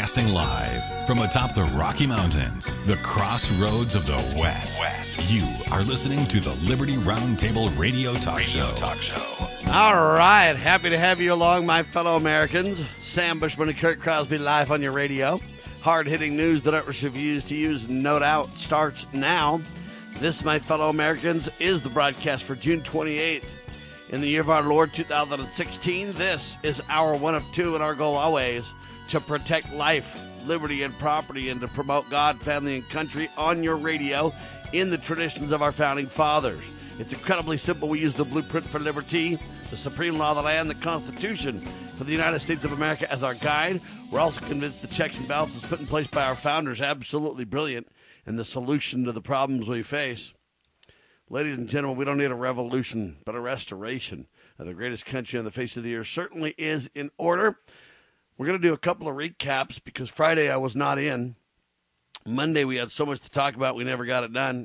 Broadcasting live from atop the Rocky Mountains, the crossroads of the West. You are listening to the Liberty Roundtable Radio Talk Show. All right. Happy to have you along, my fellow Americans. Sam Bushman and Kurt Crosby live on your radio. Hard-hitting news that others refuse to use, no doubt, starts now. This, my fellow Americans, is the broadcast for June 28th. In the year of our Lord, 2016, this is our one of two, and our goal always to protect life, liberty, and property, and to promote God, family, and country on your radio in the traditions of our founding fathers. It's incredibly simple. We use the blueprint for liberty, the supreme law of the land, the Constitution for the United States of America as our guide. We're also convinced the checks and balances put in place by our founders absolutely brilliant and the solution to the problems we face. Ladies and gentlemen, we don't need a revolution, but a restoration of the greatest country on the face of the earth certainly is in order. We're going to do a couple of recaps because Friday I was not in. Monday we had so much to talk about we never got it done.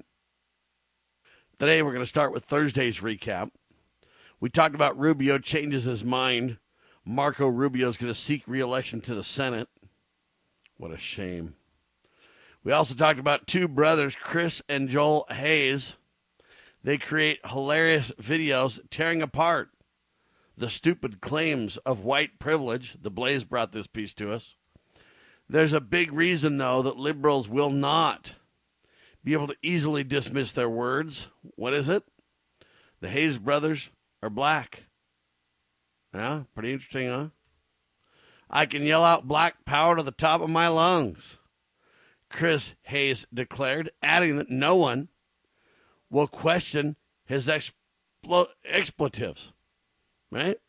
Today we're going to start with Thursday's recap. We talked about Rubio changes his mind. Marco Rubio is going to seek re-election to the Senate. What a shame. We also talked about two brothers, Chris and Joel Hayes. They create hilarious videos tearing apart the stupid claims of white privilege. The Blaze brought this piece to us. There's a big reason, though, that liberals will not be able to easily dismiss their words. What is it? The Hayes brothers are black. Yeah, pretty interesting, huh? I can yell out black power to the top of my lungs, Chris Hayes declared, adding that no one will question his expletives, right?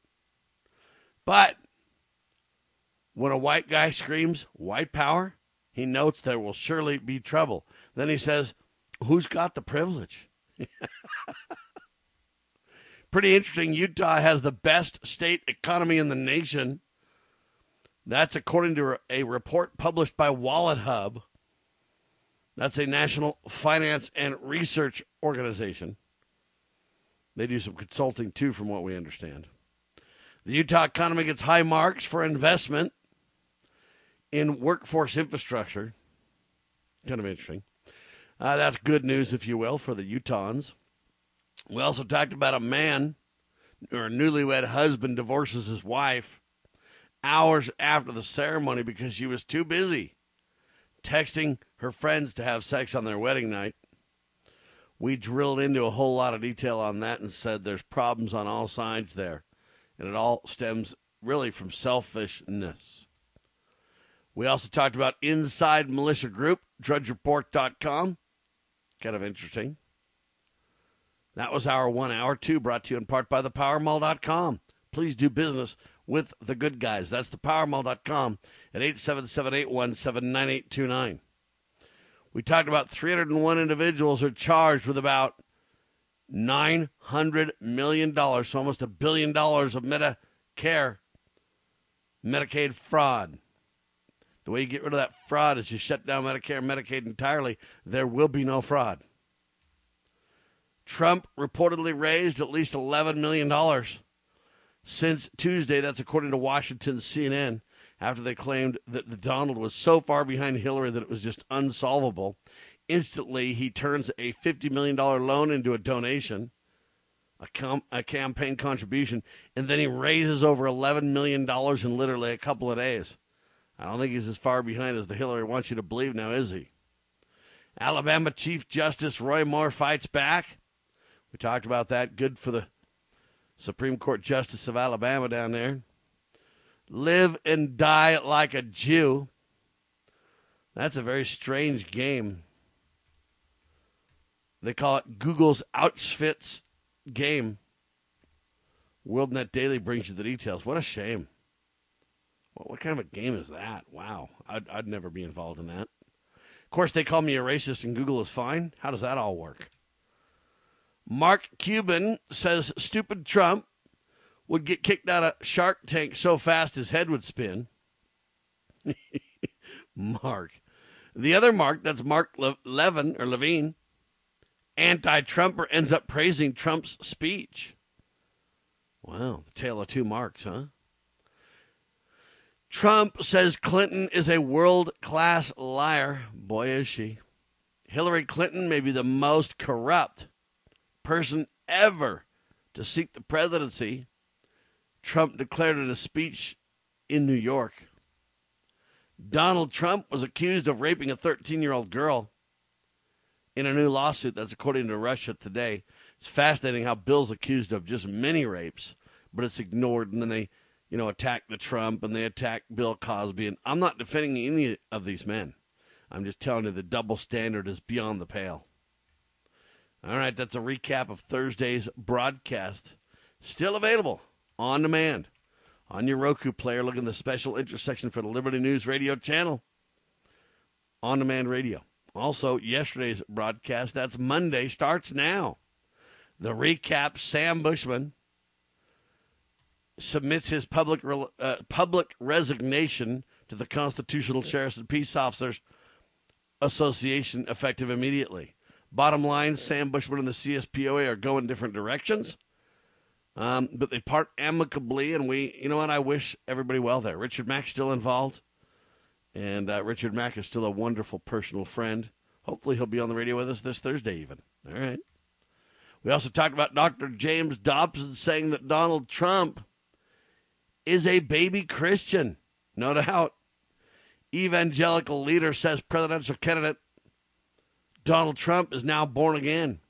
But when a white guy screams white power, he notes there will surely be trouble. Then he says, who's got the privilege? Pretty interesting. Utah has the best state economy in the nation. That's according to a report published by WalletHub. That's a national finance and research organization. They do some consulting, too, from what we understand. The Utah economy gets high marks for investment in workforce infrastructure. Kind of interesting. That's good news, if you will, for the Utahns. We also talked about a man or a newlywed husband divorces his wife hours after the ceremony because she was too busy texting her friends to have sex on their wedding night. We drilled into a whole lot of detail on that and said there's problems on all sides there. And it all stems really from selfishness. We also talked about Inside Militia Group, DrudgeReport.com. Kind of interesting. That was our 1 hour, 2, brought to you in part by thepowermall.com. Please do business with the good guys. That's thepowermall.com at 877-817-9829. We talked about 301 individuals are charged with about $900 million, so almost $1 billion of Medicaid fraud. The way you get rid of that fraud is you shut down Medicare and Medicaid entirely. There will be no fraud. Trump reportedly raised at least $11 million since Tuesday. That's according to Washington CNN, after they claimed that Donald was so far behind Hillary that it was just unsolvable. Instantly, he turns a $50 million loan into a donation, a campaign contribution, and then he raises over $11 million in literally a couple of days. I don't think he's as far behind as the Hillary wants you to believe now, is he? Alabama Chief Justice Roy Moore fights back. We talked about that. Good for the Supreme Court Justice of Alabama down there. Live and die like a Jew. That's a very strange game. They call it Google's Auschwitz game. WorldNet Daily brings you the details. What a shame. What kind of a game is that? Wow. I'd never be involved in that. Of course, they call me a racist and Google is fine. How does that all work? Mark Cuban says stupid Trump would get kicked out of Shark Tank so fast his head would spin. Mark. The other Mark, that's Mark Levine, anti-Trumper, ends up praising Trump's speech. Wow, the tale of two Marks, huh? Trump says Clinton is a world-class liar. Boy, is she. Hillary Clinton may be the most corrupt person ever to seek the presidency, Trump declared in a speech in New York. Donald Trump was accused of raping a 13-year-old girl in a new lawsuit. That's according to Russia Today. It's fascinating how Bill's accused of just many rapes, but it's ignored, and then they attack the Trump, and they attack Bill Cosby. And I'm not defending any of these men. I'm just telling you the double standard is beyond the pale. All right, that's a recap of Thursday's broadcast. Still available on demand on your Roku player. Look in the special interest section for the Liberty News Radio channel. On demand radio. Also, yesterday's broadcast, that's Monday, starts now. The recap, Sam Bushman submits his public resignation to the Constitutional Sheriffs and Peace Officers Association effective immediately. Bottom line, Sam Bushman and the CSPOA are going different directions, but they part amicably, and I wish everybody well there. Richard Mack's still involved, and Richard Mack is still a wonderful personal friend. Hopefully he'll be on the radio with us this Thursday even. All right. We also talked about Dr. James Dobson saying that Donald Trump is a baby Christian. No doubt. Evangelical leader says presidential candidate Donald Trump is now born again.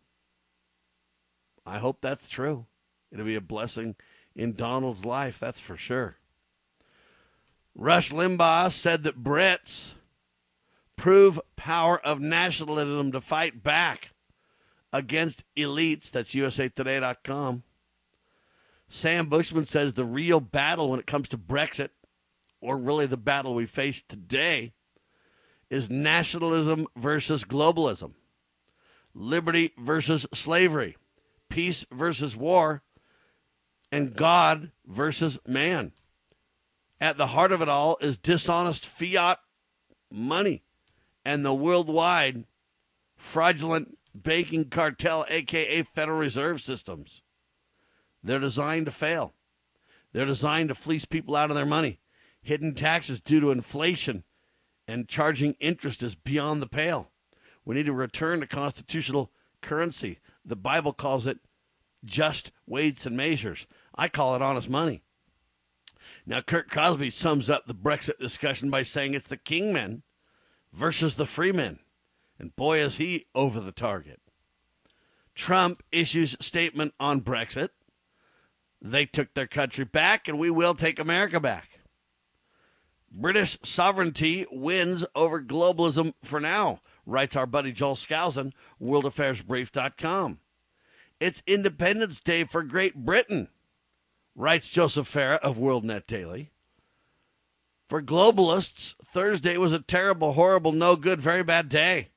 I hope that's true. It'll be a blessing in Donald's life, that's for sure. Rush Limbaugh said that Brits prove power of nationalism to fight back against elites. That's usatoday.com. Sam Bushman says the real battle when it comes to Brexit, or really the battle we face today, is nationalism versus globalism, liberty versus slavery, peace versus war, and God versus man. At the heart of it all is dishonest fiat money and the worldwide fraudulent banking cartel, a.k.a. Federal Reserve systems. They're designed to fail. They're designed to fleece people out of their money. Hidden taxes due to inflation and charging interest is beyond the pale. We need to return to constitutional currency. The Bible calls it just weights and measures. I call it honest money. Now, Kurt Cosby sums up the Brexit discussion by saying it's the kingmen versus the freemen. And boy, is he over the target. Trump issues statement on Brexit. They took their country back, and we will take America back. British sovereignty wins over globalism for now, writes our buddy Joel Skousen, worldaffairsbrief.com. It's Independence Day for Great Britain, writes Joseph Farah of WorldNet Daily. For globalists, Thursday was a terrible, horrible, no good, very bad day.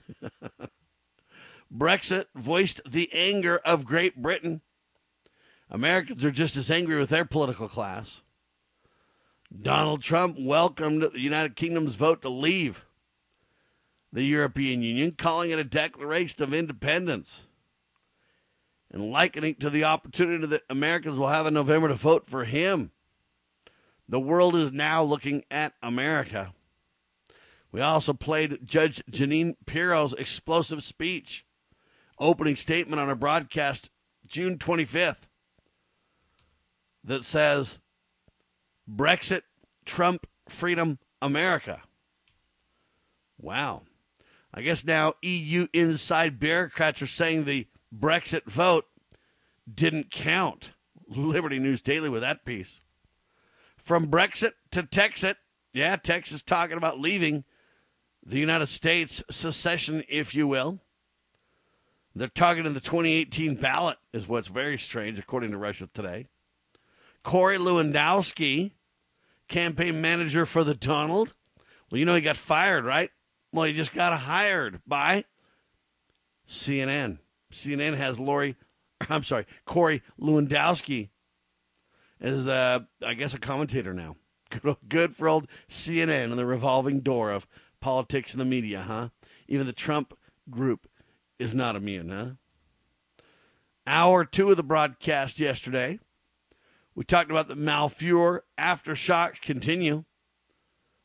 Brexit voiced the anger of Great Britain. Americans are just as angry with their political class. Donald Trump welcomed the United Kingdom's vote to leave the European Union, calling it a declaration of independence and likening it to the opportunity that Americans will have in November to vote for him. The world is now looking at America. We also played Judge Jeanine Pirro's explosive speech, opening statement on a broadcast June 25th that says, Brexit, Trump, freedom, America. Wow. I guess now EU inside bureaucrats are saying the Brexit vote didn't count. Liberty News Daily with that piece. From Brexit to Texit, yeah, Texas talking about leaving the United States, secession, if you will. They're targeting the 2018 ballot, is what's very strange, according to Russia Today. Corey Lewandowski, campaign manager for the Donald. Well, you know he got fired, right? Well, he just got hired by CNN. CNN has Corey Lewandowski as, I guess, a commentator now. Good for old CNN and the revolving door of politics and the media, huh? Even the Trump group is not immune, huh? Hour 2 of the broadcast yesterday, we talked about the Malfeur aftershocks continue.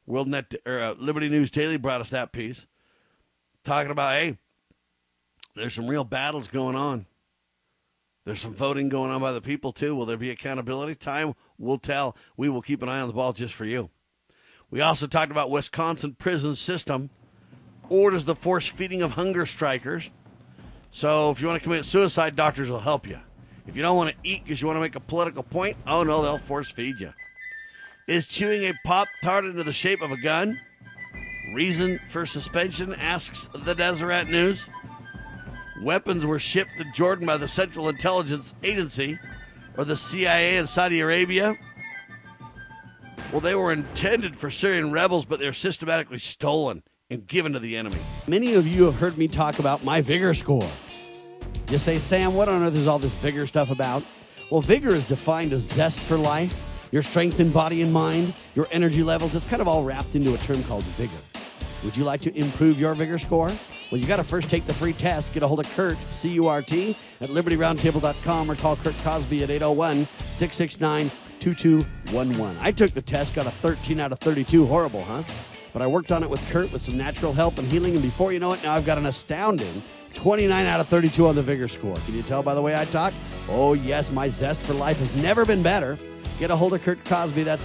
Liberty News Daily brought us that piece, talking about, hey, there's some real battles going on. There's some voting going on by the people, too. Will there be accountability? Time will tell. We will keep an eye on the ball just for you. We also talked about Wisconsin prison system orders the forced feeding of hunger strikers. So if you want to commit suicide, doctors will help you. If you don't want to eat because you want to make a political point, oh no, they'll force feed you. Is chewing a Pop-Tart into the shape of a gun? Reason for suspension, asks the Deseret News. Weapons were shipped to Jordan by the Central Intelligence Agency, or the CIA in Saudi Arabia. Well, they were intended for Syrian rebels, but they're systematically stolen and given to the enemy. Many of you have heard me talk about my Vigor score. You say, Sam, what on earth is all this Vigor stuff about? Well, Vigor is defined as zest for life, your strength in body and mind, your energy levels. It's kind of all wrapped into a term called Vigor. Would you like to improve your Vigor score? Well, you got to first take the free test. Get a hold of Kurt, C-U-R-T, at LibertyRoundtable.com or call Kurt Cosby at 801-669-2211. I took the test, got a 13 out of 32. Horrible, huh? But I worked on it with Kurt with some natural help and healing, and before you know it, now I've got an astounding 29 out of 32 on the Vigor score. Can you tell by the way I talk? Oh, yes, my zest for life has never been better. Get a hold of Kurt Cosby. That's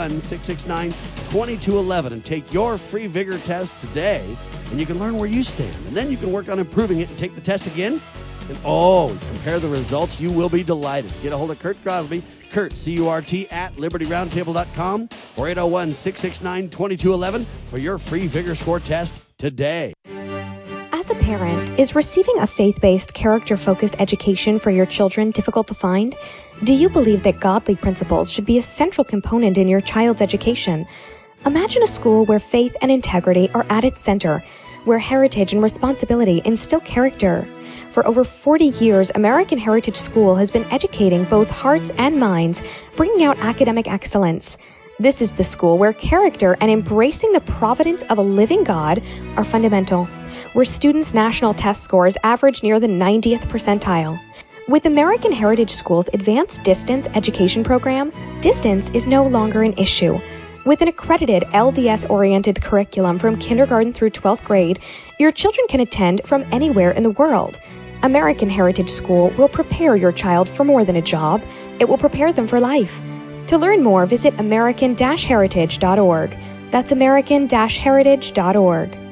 801-669-2211. And take your free Vigor test today, and you can learn where you stand. And then you can work on improving it and take the test again. And, compare the results. You will be delighted. Get a hold of Kurt Cosby. Kurt, C-U-R-T, at LibertyRoundtable.com or 801-669-2211 for your free Vigor score test today. As a parent, is receiving a faith-based, character-focused education for your children difficult to find? Do you believe that godly principles should be a central component in your child's education? Imagine a school where faith and integrity are at its center, where heritage and responsibility instill character. For over 40 years, American Heritage School has been educating both hearts and minds, bringing out academic excellence. This is the school where character and embracing the providence of a living God are fundamental, where students' national test scores average near the 90th percentile. With American Heritage School's Advanced Distance Education Program, distance is no longer an issue. With an accredited LDS-oriented curriculum from kindergarten through 12th grade, your children can attend from anywhere in the world. American Heritage School will prepare your child for more than a job. It will prepare them for life. To learn more, visit American-Heritage.org. That's American-Heritage.org.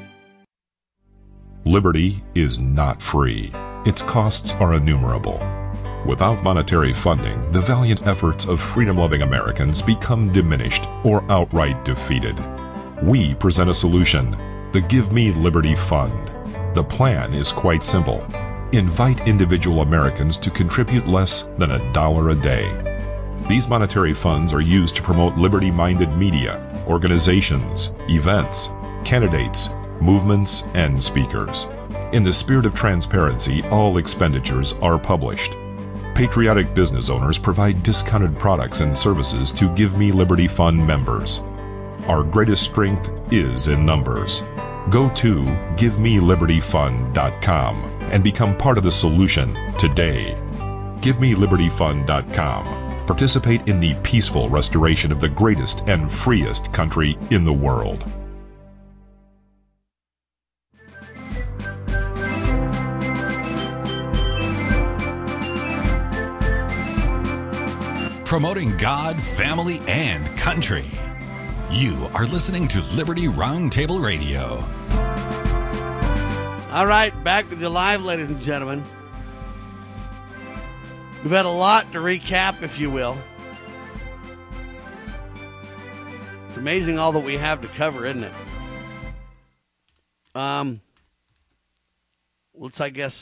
Liberty is not free. Its costs are innumerable. Without monetary funding, the valiant efforts of freedom-loving Americans become diminished or outright defeated. We present a solution, the Give Me Liberty Fund. The plan is quite simple. Invite individual Americans to contribute less than $1 a day. These monetary funds are used to promote liberty-minded media, organizations, events, candidates, movements, and speakers. In the spirit of transparency, all expenditures are published. Patriotic business owners provide discounted products and services to Give Me Liberty Fund members. Our greatest strength is in numbers. Go to GiveMeLibertyFund.com and become part of the solution today. GiveMeLibertyFund.com. Participate in the peaceful restoration of the greatest and freest country in the world. Promoting God, family, and country. You are listening to Liberty Roundtable Radio. All right, back with you live, ladies and gentlemen. We've had a lot to recap, if you will. It's amazing all that we have to cover, isn't it? Let's,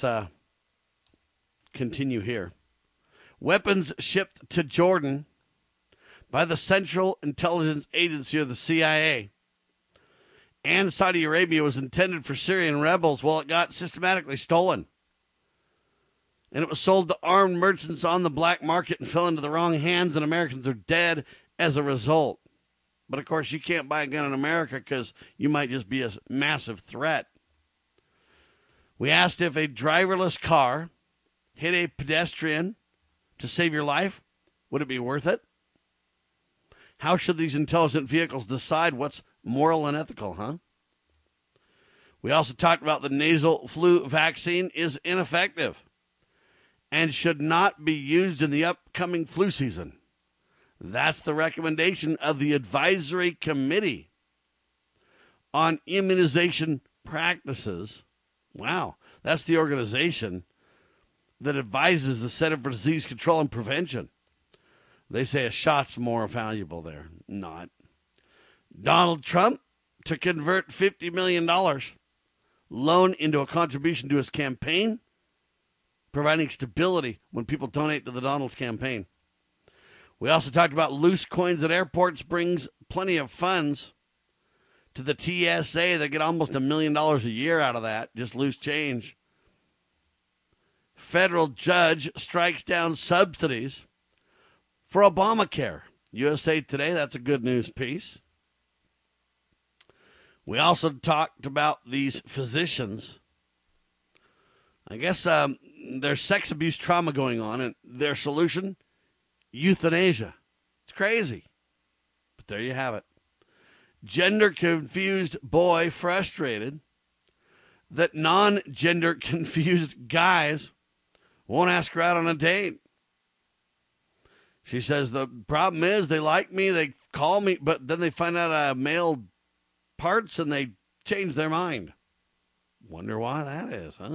continue here. Weapons shipped to Jordan by the Central Intelligence Agency, or the CIA, and Saudi Arabia was intended for Syrian rebels. Well, it got systematically stolen. And it was sold to armed merchants on the black market and fell into the wrong hands, and Americans are dead as a result. But, of course, you can't buy a gun in America because you might just be a massive threat. We asked if a driverless car hit a pedestrian to save your life, would it be worth it? How should these intelligent vehicles decide what's Moral and ethical, huh? We also talked about the nasal flu vaccine is ineffective and should not be used in the upcoming flu season. That's the recommendation of the Advisory Committee on Immunization Practices. Wow, that's the organization that advises the Center for Disease Control and Prevention. They say a shot's more valuable there. Not. Donald Trump to convert $50 million loan into a contribution to his campaign, providing stability when people donate to the Donald's campaign. We also talked about loose coins at airports brings plenty of funds to the TSA. They get almost $1 million a year out of that, just loose change. Federal judge strikes down subsidies for Obamacare. USA Today, that's a good news piece. We also talked about these physicians. I guess there's sex abuse trauma going on, and their solution, euthanasia. It's crazy. But there you have it. Gender-confused boy frustrated that non-gender confused guys won't ask her out on a date. She says the problem is they like me, they call me, but then they find out I have male parts and they change their mind. Wonder why that is, huh?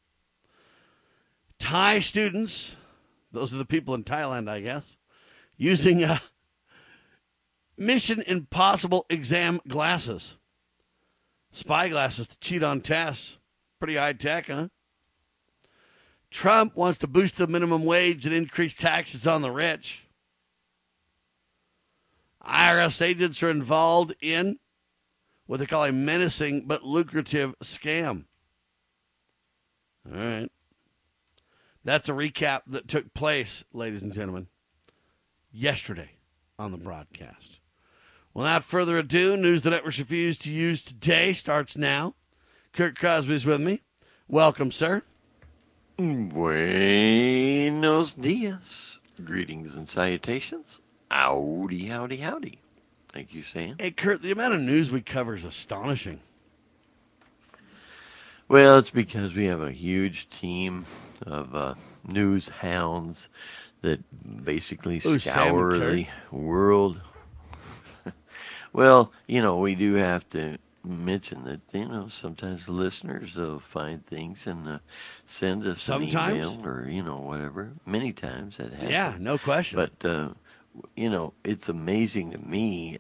Thai students, those are the people in Thailand, I guess, using Mission Impossible exam glasses. Spy glasses to cheat on tests. Pretty high tech, huh? Trump wants to boost the minimum wage and increase taxes on the rich. IRS agents are involved in what they call a menacing but lucrative scam. All right. That's a recap that took place, ladies and gentlemen, yesterday on the broadcast. Without further ado, news the networks refuse to use today starts now. Kurt Crosby's with me. Welcome, sir. Buenos dias. Greetings and salutations. Howdy, howdy, howdy. Thank you, Sam. Hey, Kurt, the amount of news we cover is astonishing. Well, it's because we have a huge team of news hounds that basically scour the world. Well, we do have to mention that, sometimes the listeners find things and send us an email or, whatever. Many times that happens. Yeah, no question. But, it's amazing to me.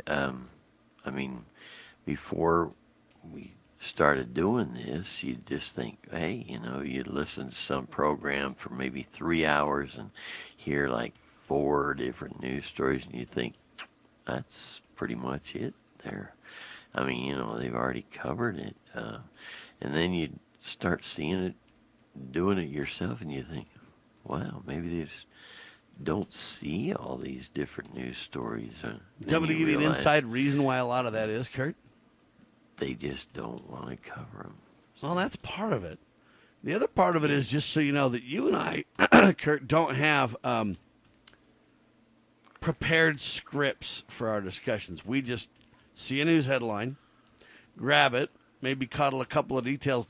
Before we started doing this, you'd just think, hey, you'd listen to some program for maybe 3 hours and hear like 4 different news stories, and you think, that's pretty much it there. They've already covered it. And then you'd start seeing it, doing it yourself, and you think, wow, maybe they just don't see all these different news stories. Do you want me to give you an inside reason why a lot of that is, Kurt? They just don't want to cover them. Well, that's part of it. The other part of it is just so you know that you and I, Kurt, don't have prepared scripts for our discussions. We just see a news headline, grab it, maybe cobble a couple of details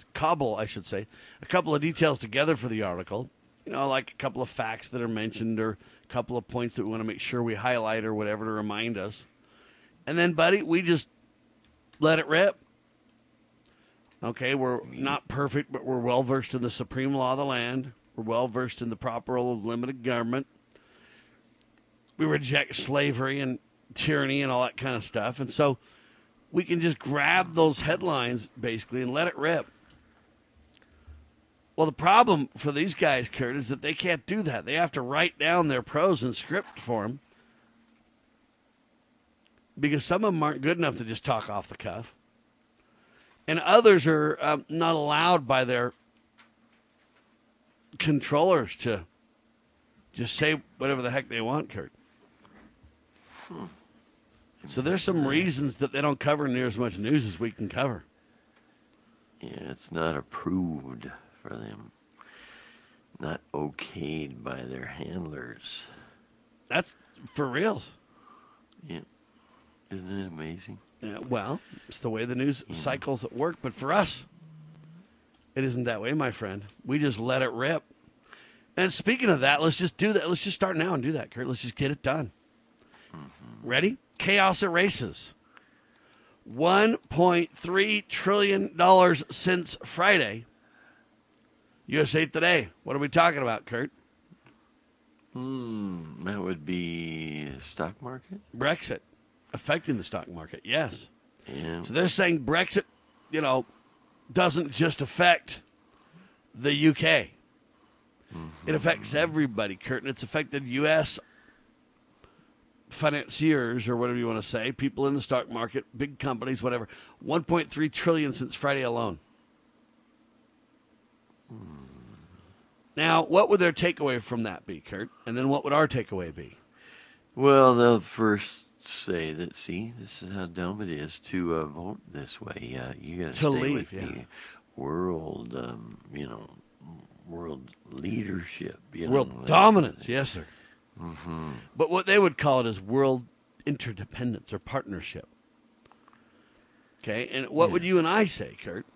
together for the article. Like a couple of facts that are mentioned or a couple of points that we want to make sure we highlight or whatever to remind us. And then, buddy, we just let it rip. Okay, we're not perfect, but we're well-versed in the supreme law of the land. We're well-versed in the proper role of limited government. We reject slavery and tyranny and all that kind of stuff. And so we can just grab those headlines, basically, and let it rip. Well, the problem for these guys, Kurt, is that they can't do that. They have to write down their prose in script form because some of them aren't good enough to just talk off the cuff. And others are not allowed by their controllers to just say whatever the heck they want, Kurt. So there's some reasons that they don't cover near as much news as we can cover. Yeah, it's not approved for them. Not okayed by their handlers. That's for reals. Yeah. Isn't it amazing? Yeah, well, it's the way the news cycles at work. But for us, it isn't that way, my friend. We just let it rip. And speaking of that, let's just do that. Let's just start now and do that, Kurt. Let's just get it done. Ready? Chaos erases. $1.3 trillion since Friday. USA Today. What are we talking about, Kurt? That would be stock market? Brexit. Affecting the stock market, yes. Yeah. So they're saying Brexit, doesn't just affect the UK. It affects everybody, Kurt, and it's affected U.S. financiers, or whatever you want to say, people in the stock market, big companies, whatever. $1.3 trillion since Friday alone. Now, what would their takeaway from that be, Kurt? And then what would our takeaway be? Well, they'll first say that, see, this is how dumb it is to vote this way. You got to stay leave, with the world, world leadership. World dominance, yes, sir. But what they would call it is world interdependence or partnership. Okay, and what would you and I say, Kurt?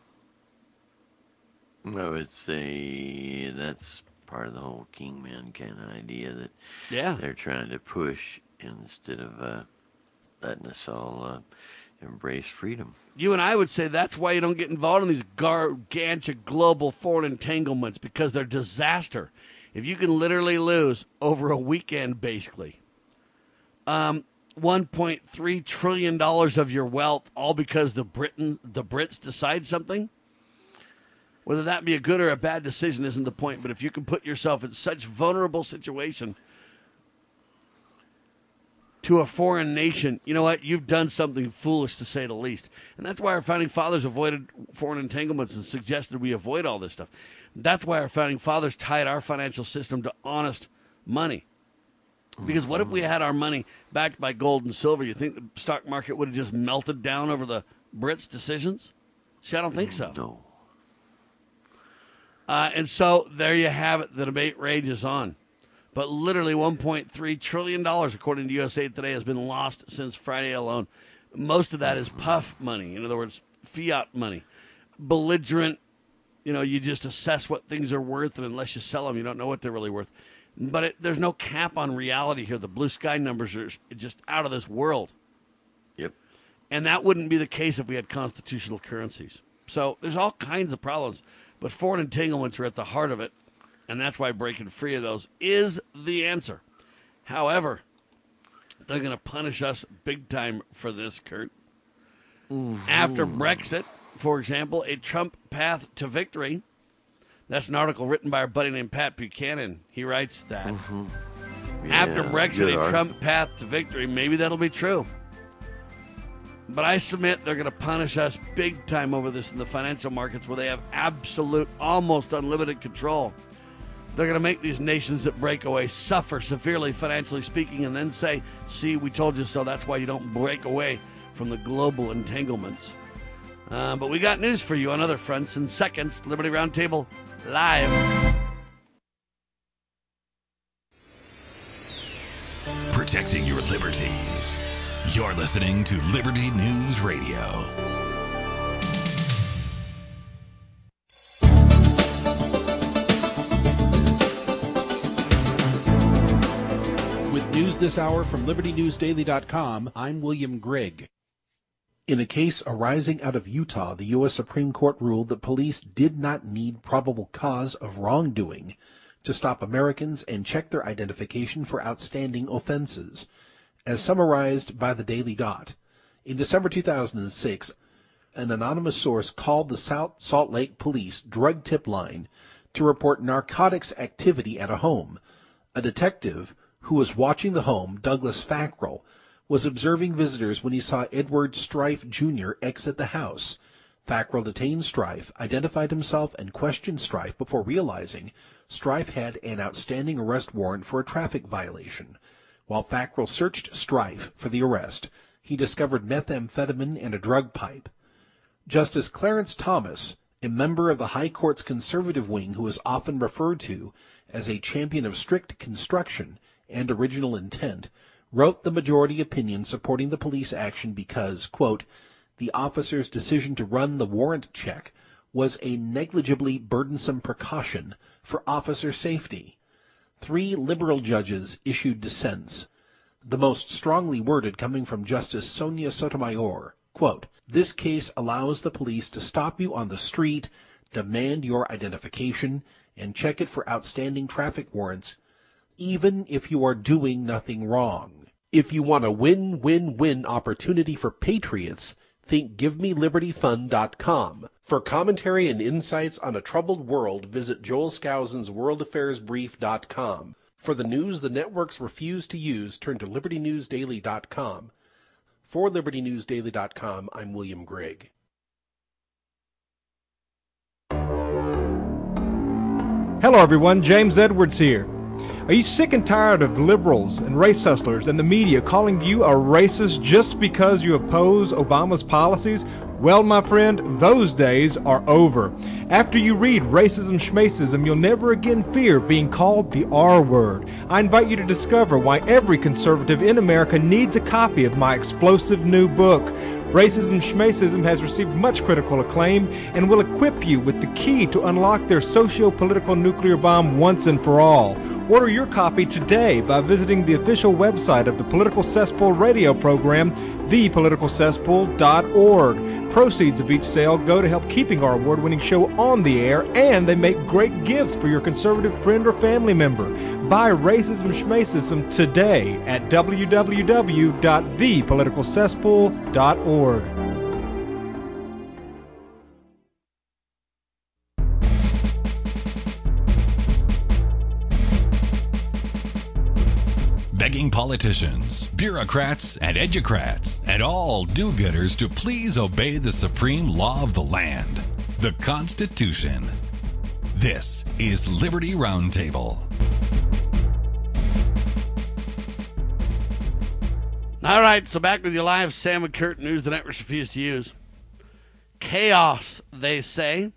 I would say that's part of the whole Kingman kind of idea that they're trying to push instead of letting us all embrace freedom. You and I would say that's why you don't get involved in these gargantuan global foreign entanglements, because they're disaster. If you can literally lose over a weekend, basically, $1.3 trillion of your wealth, all because the Brits decide something, whether that be a good or a bad decision isn't the point. But if you can put yourself in such vulnerable situation to a foreign nation, you know what? You've done something foolish, to say the least. And that's why our founding fathers avoided foreign entanglements and suggested we avoid all this stuff. That's why our founding fathers tied our financial system to honest money. Because what if we had our money backed by gold and silver? You think the stock market would have just melted down over the Brits' decisions? See, I don't think so. No. And so there you have it. The debate rages on. But literally $1.3 trillion, according to USA Today, has been lost since Friday alone. Most of that is puff money. In other words, fiat money. Belligerent, you just assess what things are worth, and unless you sell them, you don't know what they're really worth. But there's no cap on reality here. The blue sky numbers are just out of this world. Yep. And that wouldn't be the case if we had constitutional currencies. So there's all kinds of problems. But foreign entanglements are at the heart of it. And that's why breaking free of those is the answer. However, they're going to punish us big time for this, Kurt. After Brexit, for example, a Trump path to victory. That's an article written by our buddy named Pat Buchanan. He writes that. After Brexit, a Trump path to victory. Maybe that'll be true. But I submit they're going to punish us big time over this in the financial markets, where they have absolute, almost unlimited control. They're going to make these nations that break away suffer severely, financially speaking, and then say, see, we told you so. That's why you don't break away from the global entanglements. But we got news for you on other fronts in seconds. Liberty Roundtable live. Protecting your liberties. You're listening to Liberty News Radio. With news this hour from LibertyNewsDaily.com, I'm William Grigg. In a case arising out of Utah, the U.S. Supreme Court ruled that police did not need probable cause of wrongdoing to stop Americans and check their identification for outstanding offenses. As summarized by the Daily Dot, in December 2006, an anonymous source called the South Salt Lake Police drug tip line to report narcotics activity at a home. A detective who was watching the home, Douglas Fackrell, was observing visitors when he saw Edward Strife Jr. exit the house. Fackrell detained Strife, identified himself, and questioned Strife before realizing Strife had an outstanding arrest warrant for a traffic violation. While Fackrell searched Strife for the arrest, he discovered methamphetamine and a drug pipe. Justice Clarence Thomas, a member of the High Court's conservative wing who is often referred to as a champion of strict construction and original intent, wrote the majority opinion supporting the police action because, quote, the officer's decision to run the warrant check was a negligibly burdensome precaution for officer safety. 3 liberal judges issued dissents, the most strongly worded coming from Justice Sonia Sotomayor. Quote, this case allows the police to stop you on the street, demand your identification, and check it for outstanding traffic warrants, even if you are doing nothing wrong. If you want a win-win-win opportunity for patriots, think GiveMeLibertyFund.com. For commentary and insights on a troubled world, visit Joel Skousen's WorldAffairsBrief.com. For the news the networks refuse to use, turn to LibertyNewsDaily.com. For LibertyNewsDaily.com, I'm William Grigg. Hello everyone, James Edwards here. Are you sick and tired of liberals and race hustlers and the media calling you a racist just because you oppose Obama's policies? Well, my friend, those days are over. After you read Racism Schmacism, you'll never again fear being called the R word. I invite you to discover why every conservative in America needs a copy of my explosive new book. Racism Schmacism has received much critical acclaim and will equip you with the key to unlock their socio-political nuclear bomb once and for all. Order your copy today by visiting the official website of the Political Cesspool radio program, thepoliticalcesspool.org. Proceeds of each sale go to help keeping our award-winning show on the air, and they make great gifts for your conservative friend or family member. Buy Racism Schmacism today at www.thepoliticalcesspool.org. Begging politicians, bureaucrats, and educrats, and all do-gooders to please obey the supreme law of the land, the Constitution. This is Liberty Roundtable. All right, so back with you live, Sam and Kurt, news the networks refuse to use. Chaos, they say.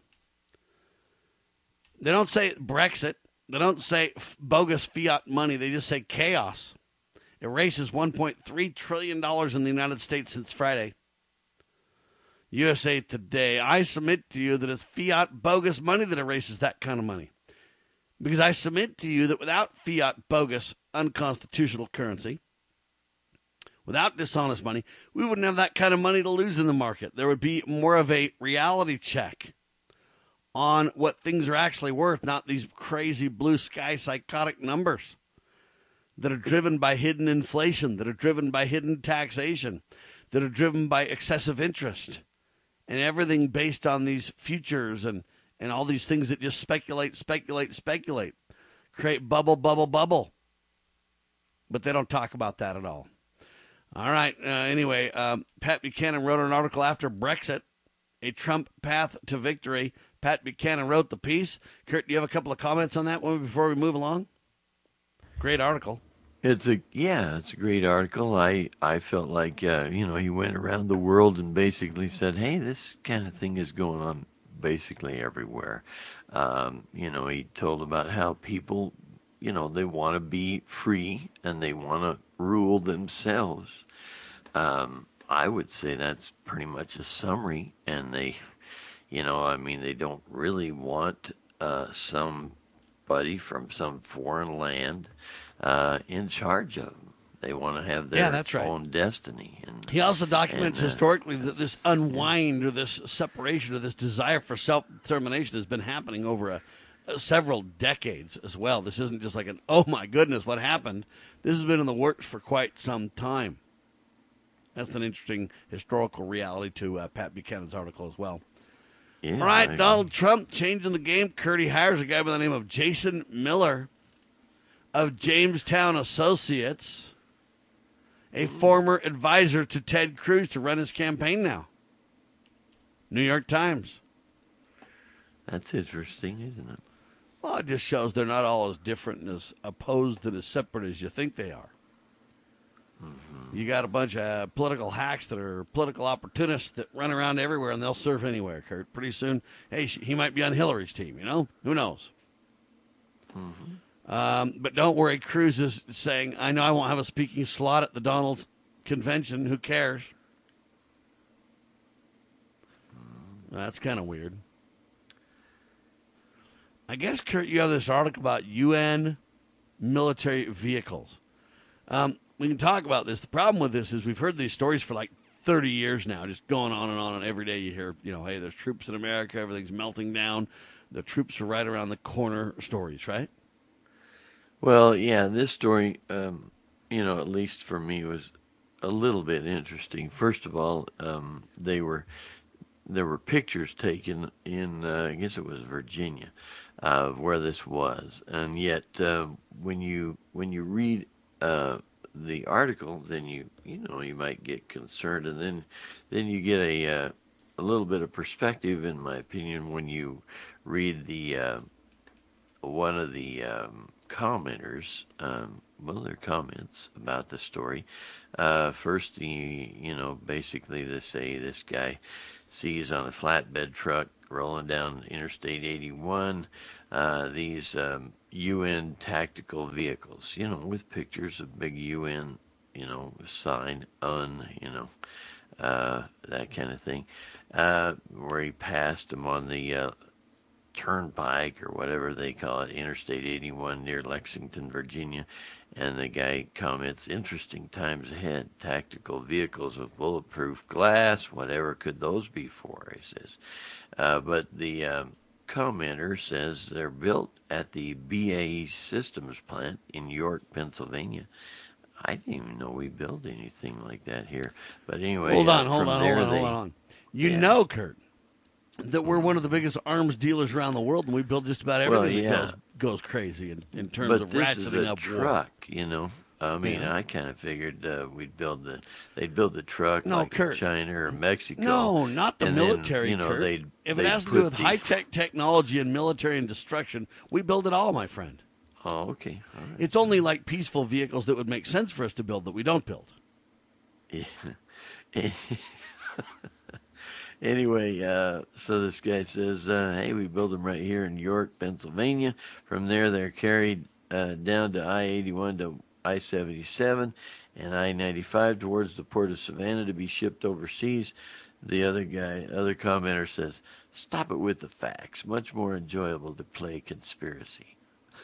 They don't say Brexit. They don't say bogus fiat money. They just say chaos. It erases $1.3 trillion in the United States since Friday. USA Today. I submit to you that it's fiat bogus money that erases that kind of money. Because I submit to you that without fiat bogus unconstitutional currency, without dishonest money, we wouldn't have that kind of money to lose in the market. There would be more of a reality check on what things are actually worth, not these crazy blue sky psychotic numbers that are driven by hidden inflation, that are driven by hidden taxation, that are driven by excessive interest, and everything based on these futures and all these things that just speculate, create bubble. But they don't talk about that at all. All right, anyway, Pat Buchanan wrote an article after Brexit, A Trump Path to Victory. Pat Buchanan wrote the piece. Kurt, do you have a couple of comments on that one before we move along? Great article. It's a great article. I felt like he went around the world and basically said, hey, this kind of thing is going on basically everywhere. He told about how people, they want to be free and they want to rule themselves. I would say that's pretty much a summary, and they don't really want somebody from some foreign land in charge of them. They want to have their own destiny. And he also documents historically that this unwind or this separation or this desire for self-determination has been happening over several decades as well. This isn't just like oh my goodness, what happened? This has been in the works for quite some time. That's an interesting historical reality to Pat Buchanan's article as well. Yeah, all right, Donald Trump changing the game. Kurt, he hires a guy by the name of Jason Miller of Jamestown Associates, a former advisor to Ted Cruz, to run his campaign now. New York Times. That's interesting, isn't it? Well, it just shows they're not all as different and as opposed and as separate as you think they are. Mm-hmm. You got a bunch of political hacks that are political opportunists that run around everywhere, and they'll serve anywhere, Kurt. Pretty soon, hey, he might be on Hillary's team, Who knows? Mm-hmm. But don't worry, Cruz is saying, I know I won't have a speaking slot at the Donald's convention. Who cares? That's kind of weird. I guess, Kurt, you have this article about UN military vehicles. We can talk about this. The problem with this is we've heard these stories for like 30 years now, just going on, and every day you hear, hey, there's troops in America, everything's melting down, the troops are right around the corner stories, right? Well, yeah, this story, at least for me, was a little bit interesting. First of all, there were pictures taken in, I guess it was Virginia, of where this was, and yet when you read the article, then you might get concerned, and then you get a little bit of perspective, in my opinion, when you read the one of the commenters, their comments about the story. First, basically they say this guy sees on a flatbed truck rolling down Interstate 81 these UN tactical vehicles, with pictures of big UN, sign, that kind of thing, where he passed them on the turnpike or whatever they call it, Interstate 81 near Lexington, Virginia. And the guy comments, interesting times ahead, tactical vehicles with bulletproof glass, whatever could those be for, he says. But the commenter says they're built at the BAE Systems plant in York, Pennsylvania. I didn't even know we built anything like that here. But anyway, hold on. You know, Kurt, that we're one of the biggest arms dealers around the world, and we build just about everything that goes crazy in terms of ratcheting up truck, war. I mean, I kind of figured they'd build the truck Kurt, China or Mexico. No, not the military, then, Kurt. If it has to do with high-tech technology and military and destruction, we build it all, my friend. Oh, okay. All right. It's only like peaceful vehicles that would make sense for us to build that we don't build. Yeah. Anyway, so this guy says, hey, we build them right here in York, Pennsylvania. From there, they're carried down to I-81 to I-77 and I-95 towards the port of Savannah to be shipped overseas. The other commenter says, stop it with the facts. Much more enjoyable to play conspiracy.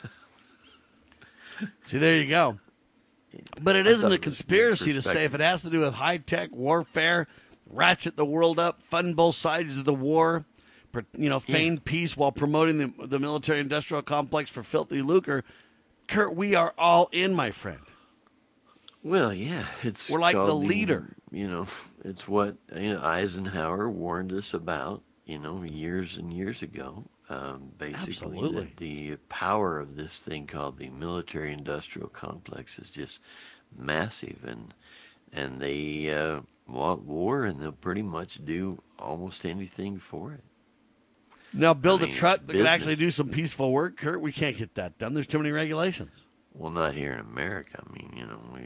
See, there you go. But it isn't a conspiracy to say if it has to do with high-tech warfare, ratchet the world up, fund both sides of the war, feign peace while promoting the military-industrial complex for filthy lucre. Kurt, we are all in, my friend. Well, yeah, we're like the leader. It's what Eisenhower warned us about, years and years ago. Basically, absolutely, the power of this thing called the military-industrial complex is just massive, and they want war, and they'll pretty much do almost anything for it. Now, build a truck that can actually do some peaceful work, Kurt. We can't get that done. There's too many regulations. Well, not here in America. I mean,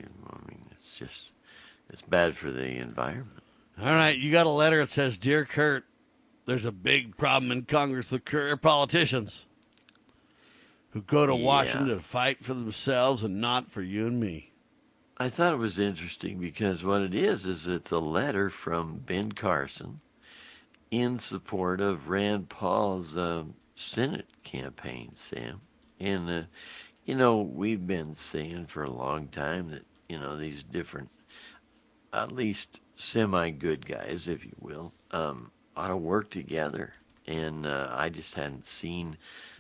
it's bad for the environment. All right, you got a letter that says, Dear Kurt, there's a big problem in Congress with career politicians who go to Washington to fight for themselves and not for you and me. I thought it was interesting because what it is it's a letter from Ben Carson in support of Rand Paul's Senate campaign, Sam. And, we've been saying for a long time that, these different, at least semi-good guys, if you will, ought to work together. And I just hadn't seen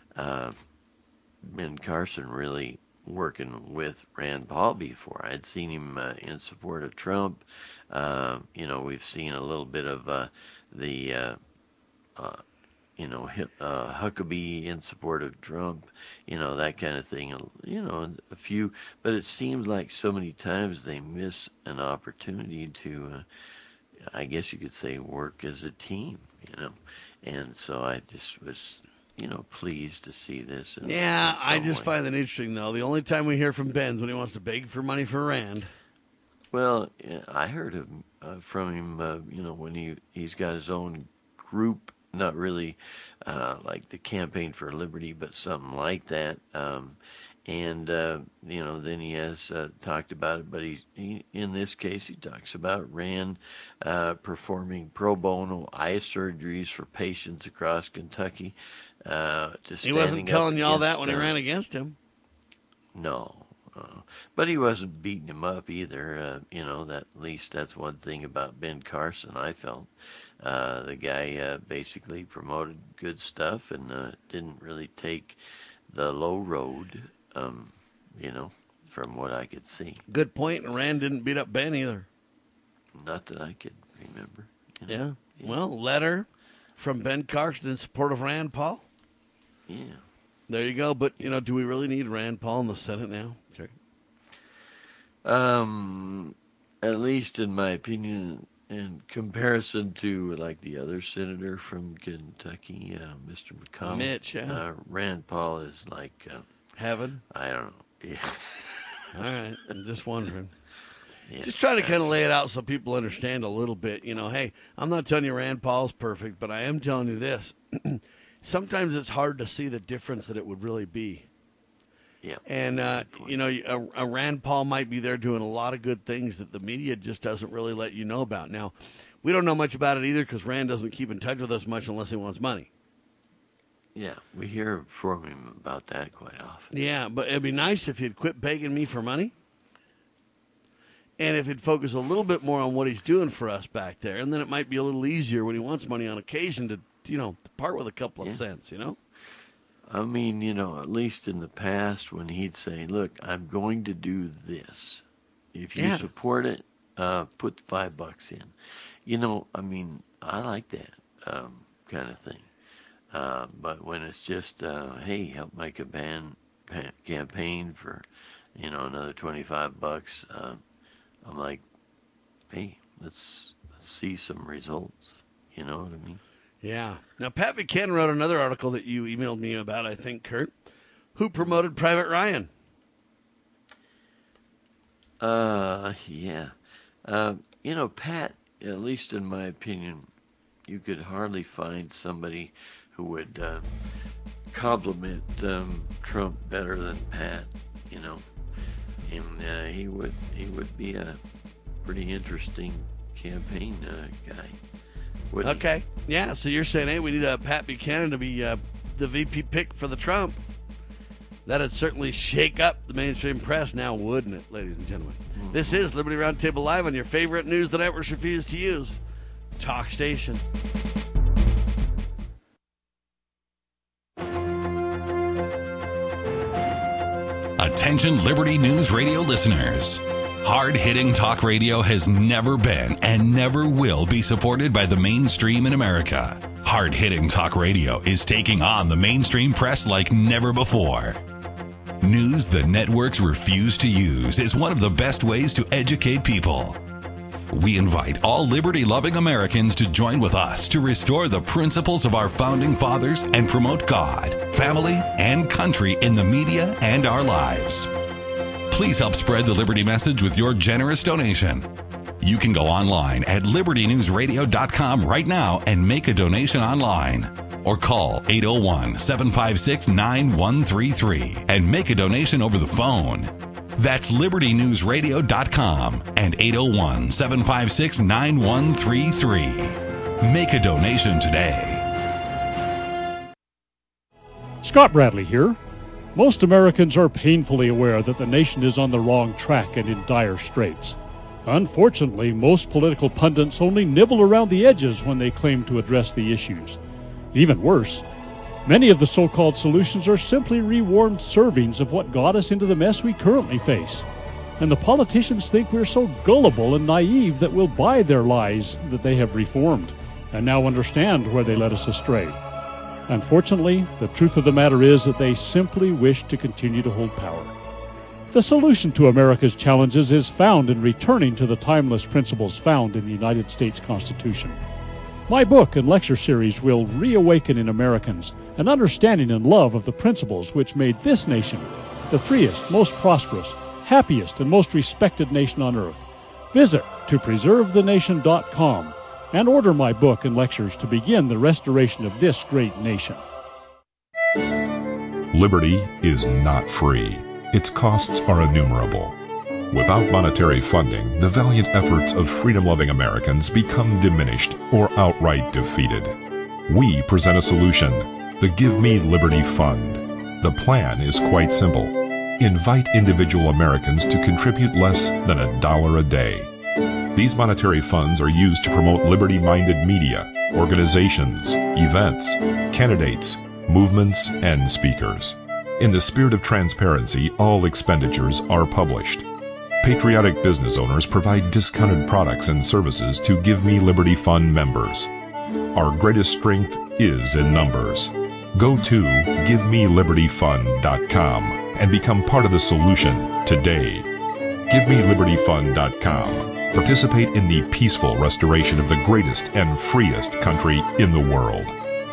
Ben Carson really working with Rand Paul before. I'd seen him in support of Trump. We've seen a little bit of Huckabee in support of Trump, that kind of thing. A few, but it seems like so many times they miss an opportunity to, I guess you could say, work as a team, And so I just was, pleased to see this. I just find that interesting, though. The only time we hear from Ben's when he wants to beg for money for Rand. Well, I heard from him, when he's got his own group, not really like the Campaign for Liberty, but something like that. And, then he has talked about it, but he in this case, he talks about Rand performing pro bono eye surgeries for patients across Kentucky. He wasn't telling you all that when he ran against him. No. But he wasn't beating him up either. At least that's one thing about Ben Carson, I felt. The guy basically promoted good stuff and didn't really take the low road, from what I could see. Good point, and Rand didn't beat up Ben either. Not that I could remember. Yeah. Well, letter from Ben Carson in support of Rand Paul. Yeah. There you go. But, do we really need Rand Paul in the Senate now? Okay. At least in my opinion, in comparison to like the other senator from Kentucky, Mr. McConnell. Mitch, yeah. Rand Paul is like... heaven? I don't know. Yeah. All right. I'm just wondering. Yeah. Just trying to kind of lay it out so people understand a little bit. Hey, I'm not telling you Rand Paul's perfect, but I am telling you this. Sometimes it's hard to see the difference that it would really be. Yeah. And, a Rand Paul might be there doing a lot of good things that the media just doesn't really let you know about. Now, we don't know much about it either because Rand doesn't keep in touch with us much unless he wants money. Yeah, we hear from him about that quite often. Yeah, but it'd be nice if he'd quit begging me for money. And if he'd focus a little bit more on what he's doing for us back there. And then it might be a little easier when he wants money on occasion to, to part with a couple of cents, I mean, at least in the past when he'd say, look, I'm going to do this. If you support it, put $5 in. I mean, I like that kind of thing. But when it's just, hey, help my campaign for, another $25, I'm like, hey, let's see some results. You know what I mean? Yeah. Now, Pat Buchanan wrote another article that you emailed me about, I think, Kurt. Who promoted Private Ryan? Yeah. Pat, at least in my opinion, you could hardly find somebody who would compliment Trump better than Pat, And he would be a pretty interesting campaign guy. Okay. Yeah, so you're saying, hey, we need Pat Buchanan to be the VP pick for the Trump. That'd certainly shake up the mainstream press now, wouldn't it, ladies and gentlemen? Mm-hmm. This is Liberty Roundtable Live on your favorite news the networks refuse to use. Talk station. Attention Liberty News Radio listeners. Hard-hitting talk radio has never been and never will be supported by the mainstream in America. Hard-hitting talk radio is taking on the mainstream press like never before. News the networks refuse to use is one of the best ways to educate people. We invite all liberty-loving Americans to join with us to restore the principles of our founding fathers and promote God, family, and country in the media and our lives. Please help spread the Liberty message with your generous donation. You can go online at libertynewsradio.com right now and make a donation online. Or call 801-756-9133 and make a donation over the phone. That's libertynewsradio.com and 801-756-9133. Make a donation today. Scott Bradley here. Most Americans are painfully aware that the nation is on the wrong track and in dire straits. Unfortunately, most political pundits only nibble around the edges when they claim to address the issues. Even worse, many of the so-called solutions are simply rewarmed servings of what got us into the mess we currently face. And the politicians think we're so gullible and naive that we'll buy their lies that they have reformed, and now understand where they led us astray. Unfortunately, the truth of the matter is that they simply wish to continue to hold power. The solution to America's challenges is found in returning to the timeless principles found in the United States Constitution. My book and lecture series will reawaken in Americans an understanding and love of the principles which made this nation the freest, most prosperous, happiest, and most respected nation on earth. Visit topreservethenation.com and order my book and lectures to begin the restoration of this great nation. Liberty is not free. Its costs are innumerable. Without monetary funding, the valiant efforts of freedom-loving Americans become diminished or outright defeated. We present a solution, the Give Me Liberty Fund. The plan is quite simple. Invite individual Americans to contribute less than $1 a day. These monetary funds are used to promote liberty-minded media, organizations, events, candidates, movements, and speakers. In the spirit of transparency, all expenditures are published. Patriotic business owners provide discounted products and services to Give Me Liberty Fund members. Our greatest strength is in numbers. Go to GiveMeLibertyFund.com and become part of the solution today. GiveMeLibertyFund.com. Participate in the peaceful restoration of the greatest and freest country in the world.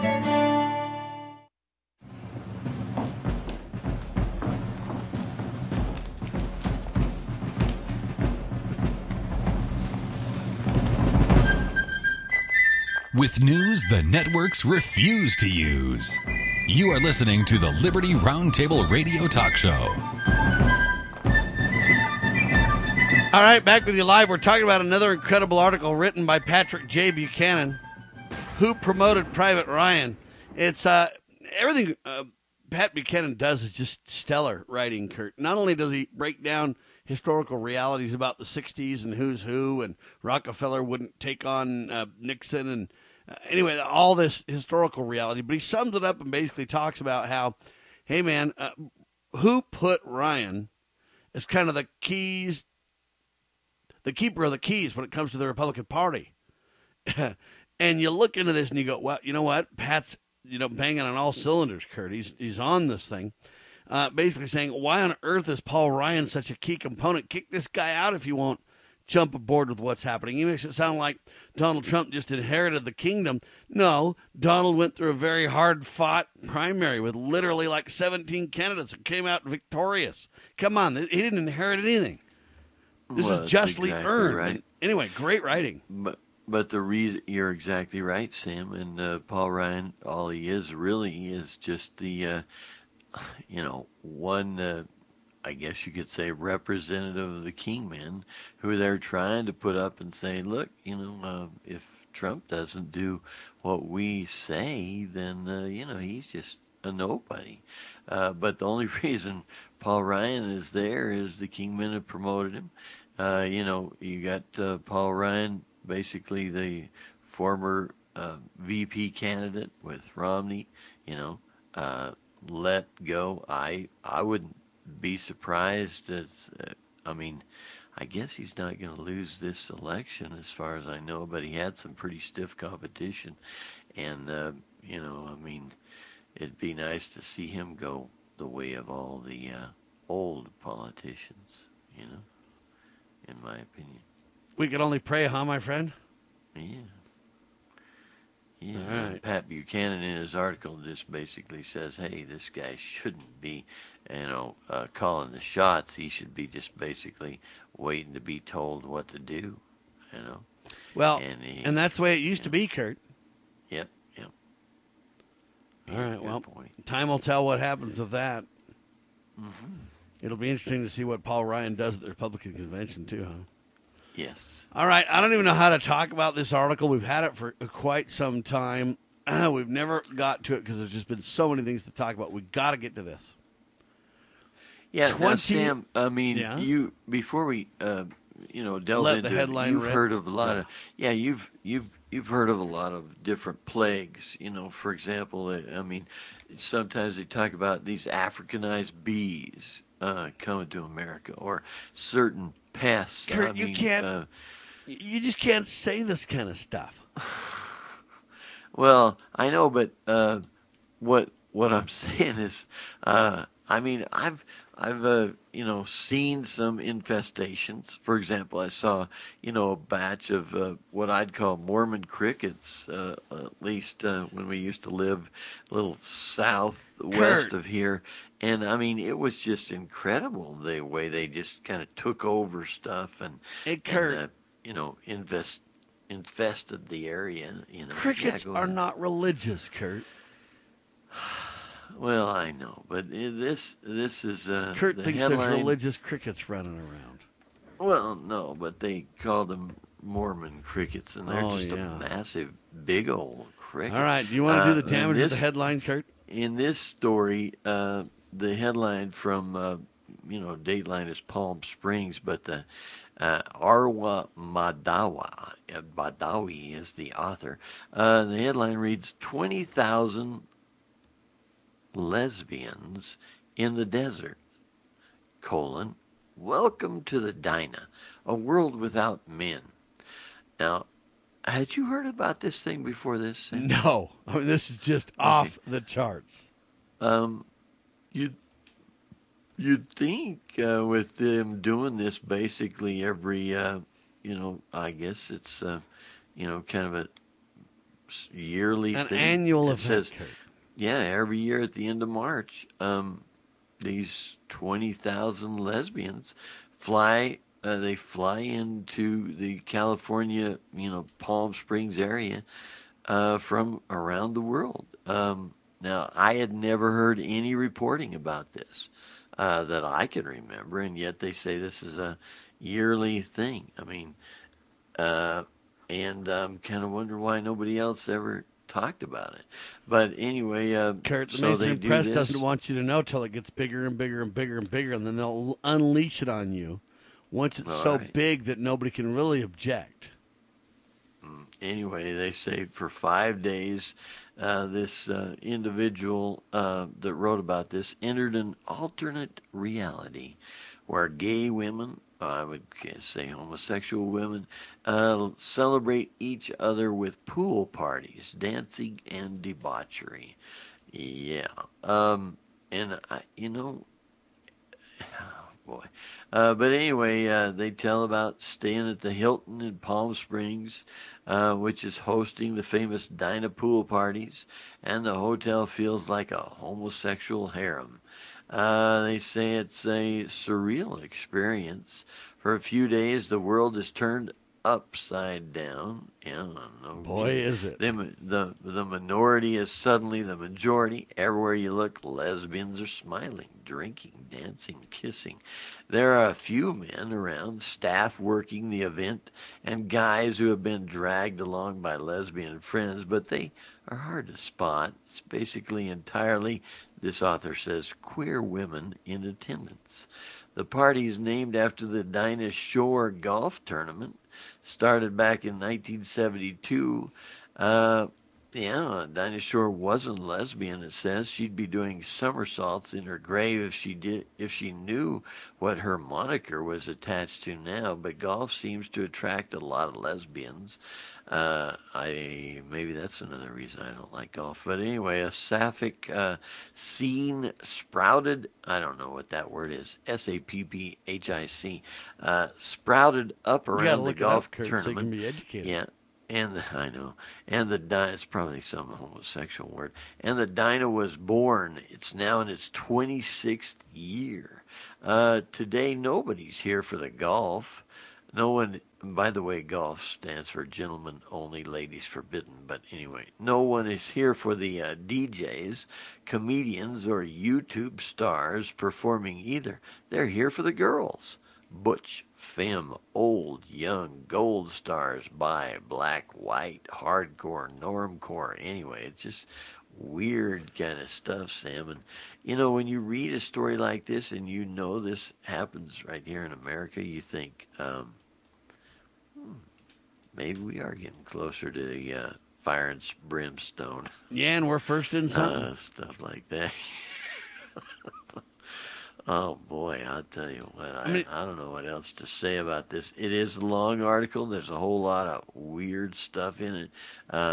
With news the networks refuse to use. You are listening to the Liberty Roundtable Radio Talk Show. All right, back with you live. We're talking about another incredible article written by Patrick J. Buchanan, who promoted Private Ryan. It's everything Pat Buchanan does is just stellar writing, Kurt. Not only does he break down historical realities about the 60s and who's who, and Rockefeller wouldn't take on Nixon, and anyway, all this historical reality, but he sums it up and basically talks about how, hey man, who put Ryan as kind of the keeper of the keys when it comes to the Republican Party. And you look into this and you go, well, you know what? Pat's, banging on all cylinders, Kurt. He's on this thing. Basically saying, why on earth is Paul Ryan such a key component? Kick this guy out if you won't jump aboard with what's happening. He makes it sound like Donald Trump just inherited the kingdom. No, Donald went through a very hard-fought primary with literally like 17 candidates and came out victorious. Come on, he didn't inherit anything. This is justly earned. Right. Anyway, great writing. But the reason, you're exactly right, Sam. And Paul Ryan, all he is really is just the, one, I guess you could say, representative of the Kingmen, who they're trying to put up and say, look, if Trump doesn't do what we say, then, he's just a nobody. But the only reason Paul Ryan is there is the Kingmen have promoted him. You got Paul Ryan, basically the former VP candidate with Romney, let go. I wouldn't be surprised I guess he's not going to lose this election as far as I know, but he had some pretty stiff competition. And, it'd be nice to see him go the way of all the old politicians, in my opinion. We can only pray, huh, my friend? Yeah. All right. Pat Buchanan in his article just basically says, hey, this guy shouldn't be, calling the shots. He should be just basically waiting to be told what to do, Well, and that's the way it used to be, Kurt. Yep. All right, well, time will tell what happens with that. Mm-hmm. It'll be interesting to see what Paul Ryan does at the Republican convention, too, huh? Yes. All right, I don't even know how to talk about this article. We've had it for quite some time. We've never got to it because there's just been so many things to talk about. We've got to get to this. Yeah, now, Sam, you, before we, delve into the headline you've heard of a lot of, you've heard of a lot of different plagues. For example, sometimes they talk about these Africanized bees coming to America, or certain pests. Kurt, you can't. You just can't say this kind of stuff. Well, I know, but what I'm saying is, I've seen some infestations. For example, I saw, a batch of what I'd call Mormon crickets, at least when we used to live a little southwest of here. And, it was just incredible the way they just kind of took over stuff and infested the area. Crickets are not religious, Kurt. Well, I know, but this is Kurt the thinks headline. there's religious crickets running around. Well, no, but they called them Mormon crickets, and they're just a massive, big old cricket. All right, do you want to do the damage of the headline, Kurt? In this story, the headline from Dateline is Palm Springs, but the Arwa Badawi is the author. The headline reads 20,000 lesbians in the desert, welcome to the Dinah, a world without men. Now, had you heard about this thing before this, Sam? No. I mean, this is just off the charts. You'd think with them doing this basically every, I guess it's, kind of a yearly thing. An annual event, says, Kurt. Yeah, every year at the end of March, these 20,000 lesbians fly into the California, Palm Springs area from around the world. Now, I had never heard any reporting about this that I can remember, and yet they say this is a yearly thing. I mean, and I'm kind of wondering why nobody else ever talked about it. But anyway, Kurt, the so mainstream they do press this. doesn't want you to know till it gets bigger and bigger and bigger and bigger, and then they'll unleash it on you once it's so big that nobody can really object. Anyway, they say for 5 days, this individual that wrote about this entered an alternate reality where gay women, I would say homosexual women, celebrate each other with pool parties, dancing, and debauchery. Yeah. And, oh boy. But anyway, they tell about staying at the Hilton in Palm Springs, which is hosting the famous Dinah pool parties, and the hotel feels like a homosexual harem. They say it's a surreal experience. For a few days, the world is turned upside down. Yeah, no Boy, is it. The minority is suddenly the majority. Everywhere you look, lesbians are smiling, drinking, dancing, kissing. There are a few men around, staff working the event, and guys who have been dragged along by lesbian friends, but they are hard to spot. It's basically entirely, this author says, queer women in attendance. The party is named after the Dinah Shore golf tournament, started back in 1972. Dinah Shore wasn't lesbian, it says. She'd be doing somersaults in her grave if she knew what her moniker was attached to now, but golf seems to attract a lot of lesbians. Maybe that's another reason I don't like golf. But anyway, a sapphic scene sprouted, I don't know what that word is, S-A-P-P-H-I-C, sprouted up around the golf tournament. So you can be educated. Yeah. I know. And the Dinah, it's probably some homosexual word. And the Dinah was born. It's now in its 26th year. Today, nobody's here for the golf. No one, by the way, golf stands for gentlemen only, ladies forbidden. But anyway, no one is here for the DJs, comedians, or YouTube stars performing either. They're here for the girls. Butch, femme, old, young, gold stars, bi, black, white, hardcore, normcore. Anyway, it's just weird kind of stuff, Sam. And, when you read a story like this and this happens right here in America, you think, maybe we are getting closer to the fire and brimstone. Yeah, and we're first in something. Stuff like that. Oh, boy, I'll tell you what, I don't know what else to say about this. It is a long article. There's a whole lot of weird stuff in it,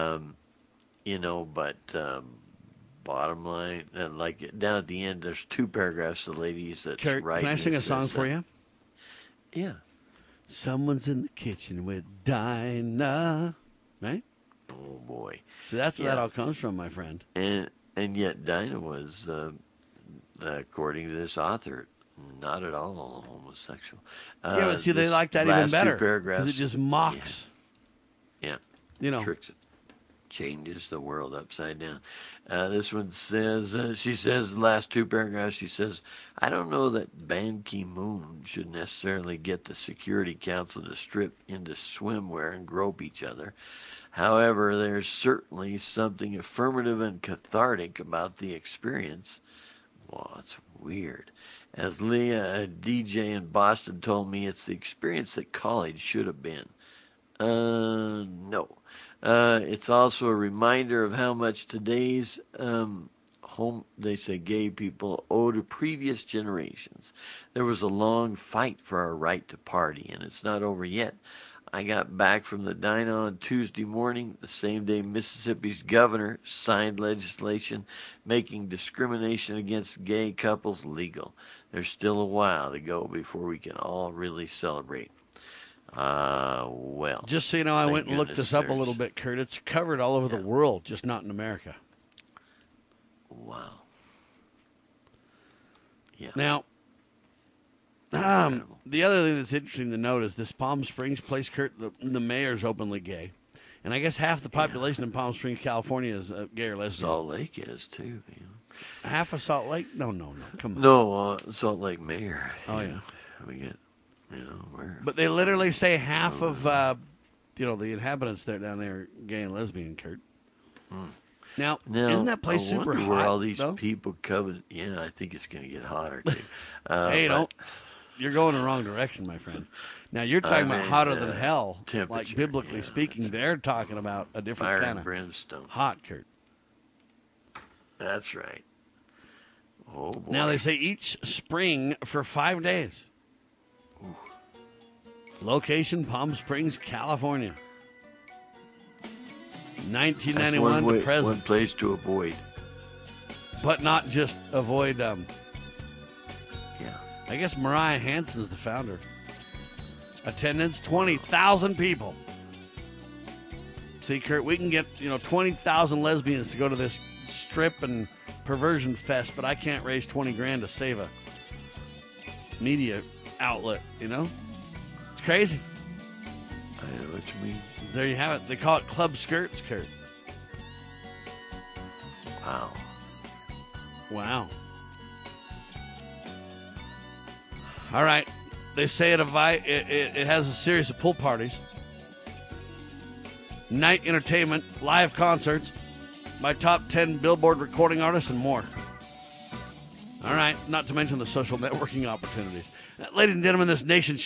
but bottom line, like down at the end, there's 2 paragraphs of ladies that's Kurt, writing. can I sing a song for you? Yeah. Someone's in the kitchen with Dinah, right? Oh, boy. So that's where that all comes from, my friend. And yet Dinah was... according to this author, not at all homosexual. Yeah, but see, they like that even better because it just mocks. Yeah. You know, tricks it. changes the world upside down. This one says, she says, the last two paragraphs, she says, I don't know that Ban Ki-moon should necessarily get the Security Council to strip into swimwear and grope each other. However, there's certainly something affirmative and cathartic about the experience. Well, it's weird. As Leah, a DJ in Boston, told me, it's the experience that college should have been. No. It's also a reminder of how much today's gay people owe to previous generations. There was a long fight for our right to party, and it's not over yet. I got back from the dine on Tuesday morning, the same day Mississippi's governor signed legislation making discrimination against gay couples legal. There's still a while to go before we can all really celebrate. Well. Just so you know, I went and looked this up a little bit, Kurt. It's covered all over the world, just not in America. Wow. Yeah. Now, the other thing that's interesting to note is this Palm Springs place, Kurt, the mayor's openly gay. And I guess half the population in Palm Springs, California is gay or lesbian. Salt Lake is, too. You know. Half of Salt Lake? No, come on. No, Salt Lake Mayor. Oh, yeah. We get, But they literally say half of, the inhabitants there down there are gay and lesbian, Kurt. Now, isn't that place super hot? Where all these though? people coming. Yeah, I think it's going to get hotter, too. Hey, you're going the wrong direction, my friend. Now, you're talking about hotter than hell. Like, biblically speaking, they're talking about a different kind of brimstone. Hot, Kurt. That's right. Oh, boy. Now, they say each spring for 5 days. Ooh. Location, Palm Springs, California. 1991 to present. One place to avoid. But not just avoid... Yeah. I guess Mariah Hansen's the founder. Attendance, 20,000 people. See, Kurt, we can get 20,000 lesbians to go to this strip and perversion fest, but I can't raise 20 grand to save a media outlet. It's crazy. I know what you mean. There you have it. They call it Club Skirts, Kurt. Wow. All right. They say it has a series of pool parties, night entertainment, live concerts by top 10 Billboard recording artists, and more. All right. Not to mention the social networking opportunities. Ladies and gentlemen, this nation's